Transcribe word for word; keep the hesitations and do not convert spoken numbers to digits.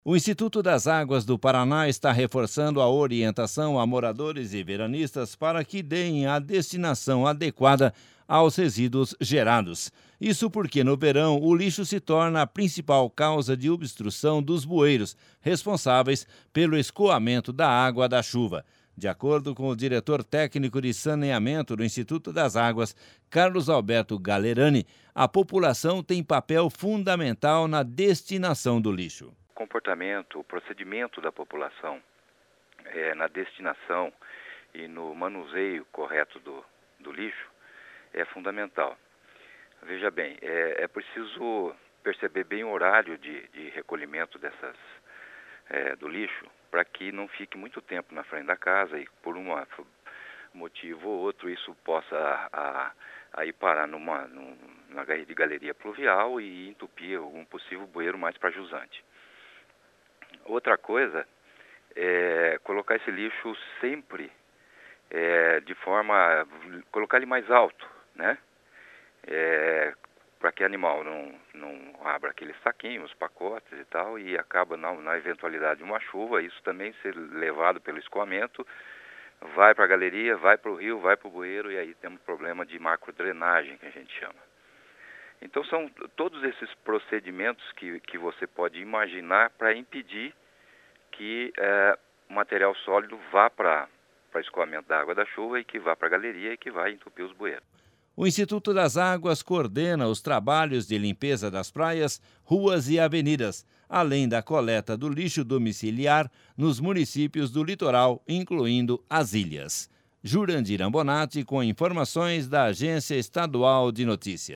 O Instituto das Águas do Paraná está reforçando a orientação a moradores e veranistas para que deem a destinação adequada aos resíduos gerados. Isso porque no verão o lixo se torna a principal causa de obstrução dos bueiros, responsáveis pelo escoamento da água da chuva. De acordo com o diretor técnico de saneamento do Instituto das Águas, Carlos Alberto Galerani, a população tem papel fundamental na destinação do lixo. O comportamento, o procedimento da população é, na destinação e no manuseio correto do, do lixo é fundamental. Veja bem, é, é preciso perceber bem o horário de, de recolhimento dessas, é, do lixo para que não fique muito tempo na frente da casa e por um motivo ou outro isso possa a, a ir parar numa, numa de galeria pluvial e entupir algum possível bueiro mais pajuzante. Outra coisa é colocar esse lixo sempre é, de forma, colocar ele mais alto, né? É, para que o animal não, não abra aqueles saquinhos, pacotes e tal, e acaba na, na eventualidade de uma chuva, isso também ser levado pelo escoamento, vai para a galeria, vai para o rio, vai para o bueiro, e aí temos problema de macrodrenagem, que a gente chama. Então são todos esses procedimentos que, que você pode imaginar para impedir que é, o material sólido vá para o escoamento da água da chuva e que vá para a galeria e que vai entupir os bueiros. O Instituto das Águas coordena os trabalhos de limpeza das praias, ruas e avenidas, além da coleta do lixo domiciliar nos municípios do litoral, incluindo as ilhas. Jurandir Ambonati com informações da Agência Estadual de Notícias.